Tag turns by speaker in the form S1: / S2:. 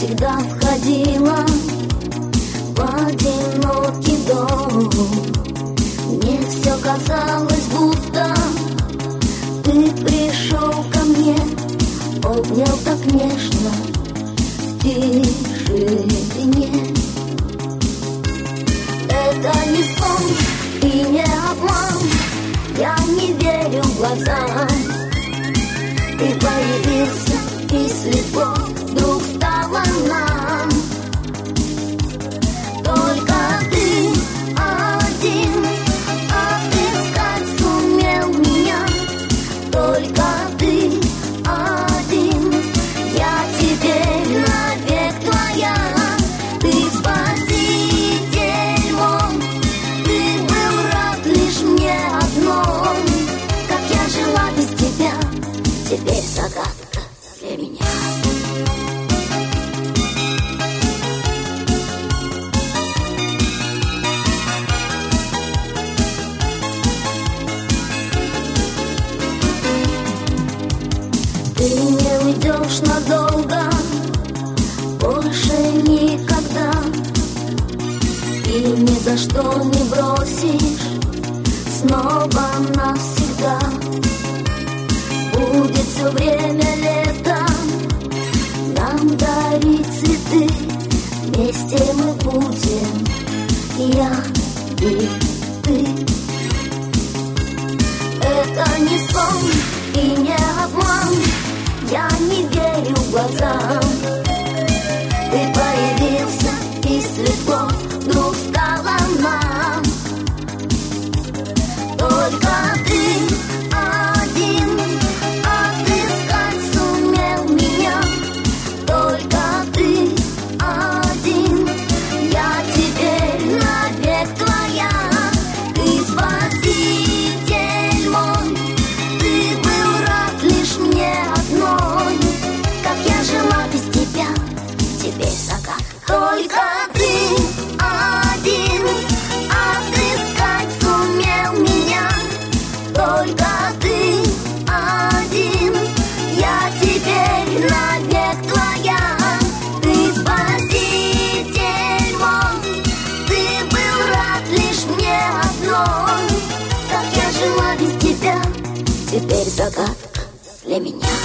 S1: всегда входила в одинокий дом. Мне все казалось, будто ты пришел ко мне, обнял так нежно в тишине. Это не сон и не обман, я не верю глазам. Ты появился, и светло вдруг стало нам. Только ты один отыскать сумел меня. Только ты один, я теперь навек твоя. Ты спаситель мой, ты был рад лишь мне одной. Как я жила без тебя, теперь загадка для меня. Ты не уйдешь надолго, больше никогда, и ни за что не бросишь снова навсегда. Будет все время летом нам дарить цветы, вместе мы будем, я и ты. Это не сон и не обман, я не верю глазам. Ты появился, и светло вдруг стало нам. Только ты один отыскать сумел меня. Только ты один, я теперь навек твоя. Ты спаситель мой, ты был рад лишь мне одной. Как я жила без тебя, теперь загадка. Только ты один отыскать сумел меня. Только ты один, я теперь навек твоя. Ты спаситель мой, ты был рад лишь мне одной. Как я жила без тебя, теперь загадка для меня.